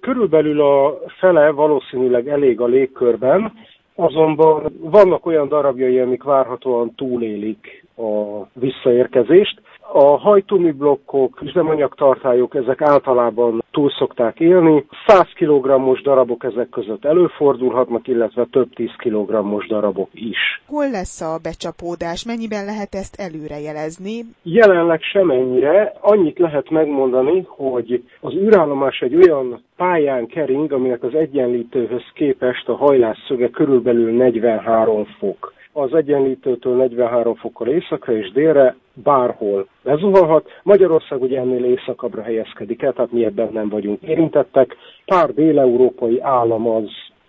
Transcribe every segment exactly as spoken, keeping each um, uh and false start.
Körülbelül a fele valószínűleg elég a légkörben, azonban vannak olyan darabjai, amik várhatóan túlélik a visszaérkezést. A hajtóműblokkok, üzemanyagtartályok, ezek általában túl szokták élni. száz kilogrammos darabok ezek között előfordulhatnak, illetve több tíz kilogrammos darabok is. Hol lesz a becsapódás? Mennyiben lehet ezt előrejelezni? Jelenleg semennyire. Annyit lehet megmondani, hogy az űrállomás egy olyan pályán kering, aminek az egyenlítőhöz képest a hajlásszöge körülbelül negyvenhárom fok. Az egyenlítőtől negyvenhárom fokkal északra és délre bárhol lezuhanhat. Magyarország ugye ennél északabbra helyezkedik el, tehát mi ebben nem vagyunk érintettek. Pár dél-európai állam az,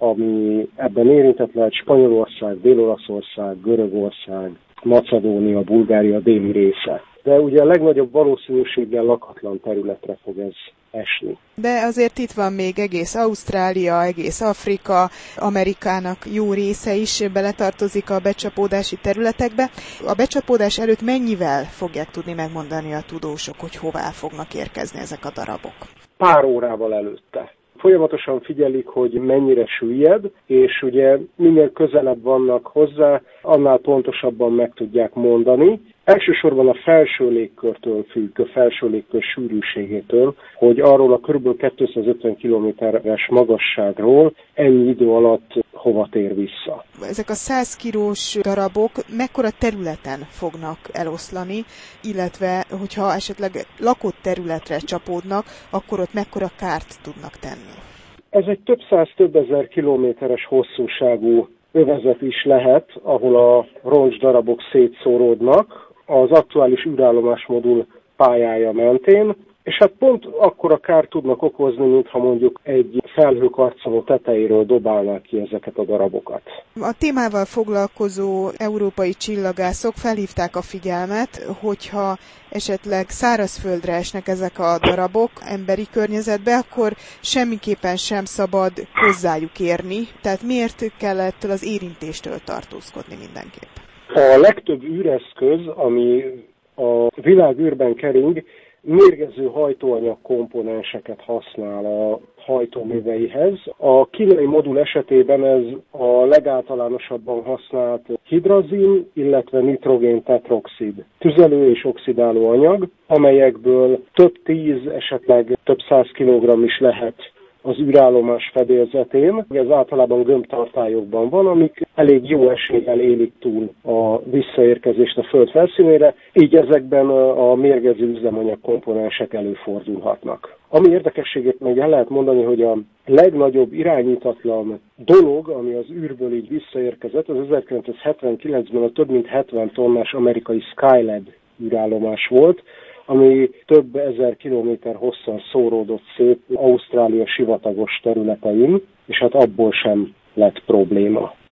ami ebben érintett lehet: Spanyolország, Dél-Olaszország, Görögország, Macedónia, Bulgária déli része. De ugye a legnagyobb valószínűséggel lakatlan területre fog ez esni. De azért itt van még egész Ausztrália, egész Afrika, Amerikának jó része is beletartozik a becsapódási területekbe. A becsapódás előtt mennyivel fogják tudni megmondani a tudósok, hogy hová fognak érkezni ezek a darabok? Pár órával előtte. Folyamatosan figyelik, hogy mennyire süllyed, és ugye minél közelebb vannak hozzá, annál pontosabban meg tudják mondani. Elsősorban a felső légkörtől függ, a felső légkör sűrűségétől, hogy arról a kb. kétszázötven kilométeres magasságról ennyi idő alatt hova tér vissza. Ezek a száz kilós darabok mekkora területen fognak eloszlani, illetve hogyha esetleg lakott területre csapódnak, akkor ott mekkora kárt tudnak tenni? Ez egy több száz, több ezer kilométeres hosszúságú övezet is lehet, ahol a roncsdarabok szétszóródnak az aktuális űrállomás modul pályája mentén, és hát pont akkora kárt tudnak okozni, mintha mondjuk egy felhőkarcoló tetejéről dobálnák ki ezeket a darabokat. A témával foglalkozó európai csillagászok felhívták a figyelmet, hogyha esetleg szárazföldre esnek ezek a darabok emberi környezetbe, akkor semmiképpen sem szabad hozzájuk érni. Tehát miért kell ettől az érintéstől tartózkodni mindenképp? A legtöbb űreszköz, ami a világűrben kering, mérgező hajtóanyag komponenseket használ a hajtóműveihez. A kínai modul esetében ez a legáltalánosabban használt hidrazin, illetve nitrogén tetroxid, tüzelő és oxidáló anyag, amelyekből több tíz, esetleg több száz kilogramm is lehet az űrállomás fedélzetén. Ez általában gömbtartályokban van, amik elég jó eséllyel élik túl a visszaérkezést a Föld felszínére, így ezekben a mérgező üzemanyag komponensek előfordulhatnak. Ami érdekességét meg el lehet mondani, hogy a legnagyobb irányítatlan dolog, ami az űrből így visszaérkezett, az ezerkilencszázhetvenkilencben a több mint hetven tonnás amerikai Skylab űrállomás volt, ami több ezer kilométer hosszan szóródott szét Ausztrália sivatagos területein, és hát abból sem lett probléma.